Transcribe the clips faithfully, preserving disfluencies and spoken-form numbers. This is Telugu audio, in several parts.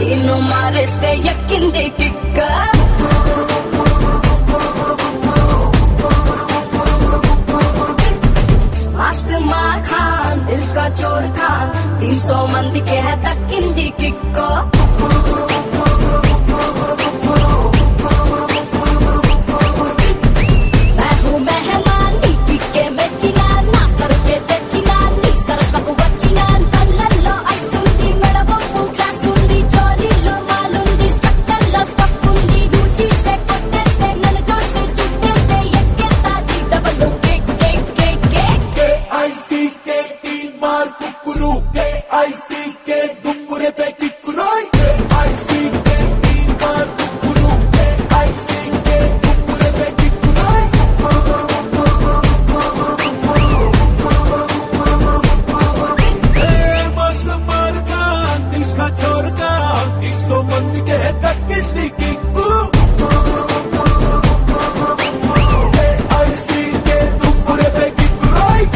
तीनों मारेస్తే ఎక్కింది కిక్క आसमा खान दिल का चोर खान तीन सौ मंदी के है दक्किंदी किक्को मैं हूँ मेहमान नी किक्के में चिना ना सर के तेचिना नी सर सकु वचिना कल्लल्लो ऐसुंदी मेडबंबु क्लासुंदी चोरीलो मालुंदी स्ट्रक्चर्लो स्टफ उंदी ऊंची से కొట్టేస్తే నన్ను చూసి చుట్టేస్తే ఎక్కేస్తాది double kick kick kick kick I C K तीन मार कुकुरू के I C K दुम्बुरे पे किकुरोई के I C K तीन मार कुकुरू के I C K दुम्बुरे पे किकुरोई ए मस्त मार का दिल का चोर का तीन सौ मंदी के है दक्किंदी किक्कू के I C K दुम्बुरे पे किकुरोई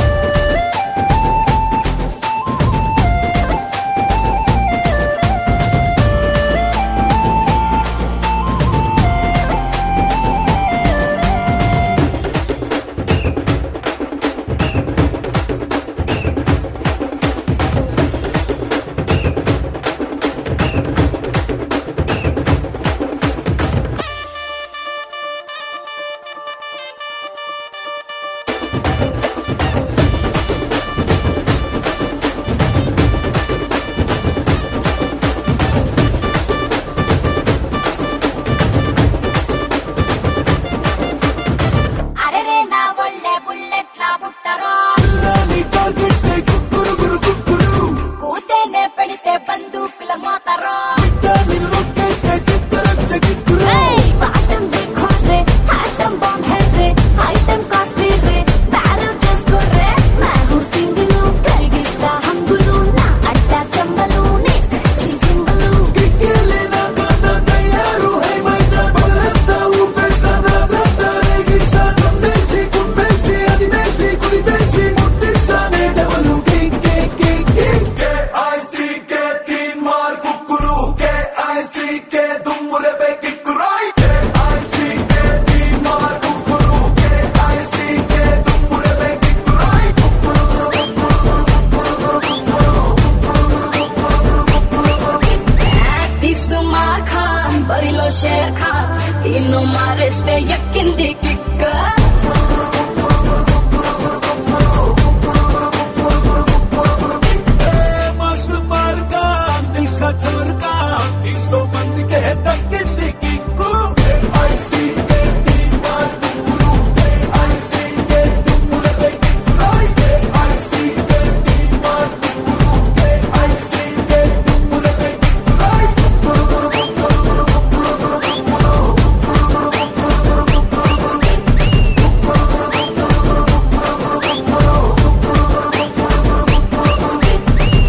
అరే రే నా ఒళ్ళే బుల్లెట్లా బుట్టరో రాని టార్గెట్ నే కుక్కురు గురు కుక్కురు కూతేనే పెడితే బందూకుల మోతరో బిడ్డ నిన్ను రొక్కేస్తే చిత్తరచ్చ కిక్కురు ఆటం देखो रे आटम बम है रे आइटम कॉस्टली रे बैरल చేసుకోరే मैं हूँ सिंगलू కరిగిస్తా హంగులు నా అడ్డా చంబలు నీ సెక్సీ సింబలు కిక్కేలే నా కాదా తయారు హై మైదా బలస్తా ఊపేస్తా నా బ్రత రేగిస్తా నమ్మేసి కుమ్మేసి అది మేసి కులిపేసి ముట్టిస్తానే double kick kick kick kick के I C K तीन मार कुकुरू के I C K दुम्बुरे पे किकुरोई के I C K तीन मार कुकुरू के I C K दुम्बुरे पे किकुरोई తిస్మా ఖాన్ బరిలో షేర్ ఖాన్ तीनों మారేస్తే ఎక్కింది కిక్క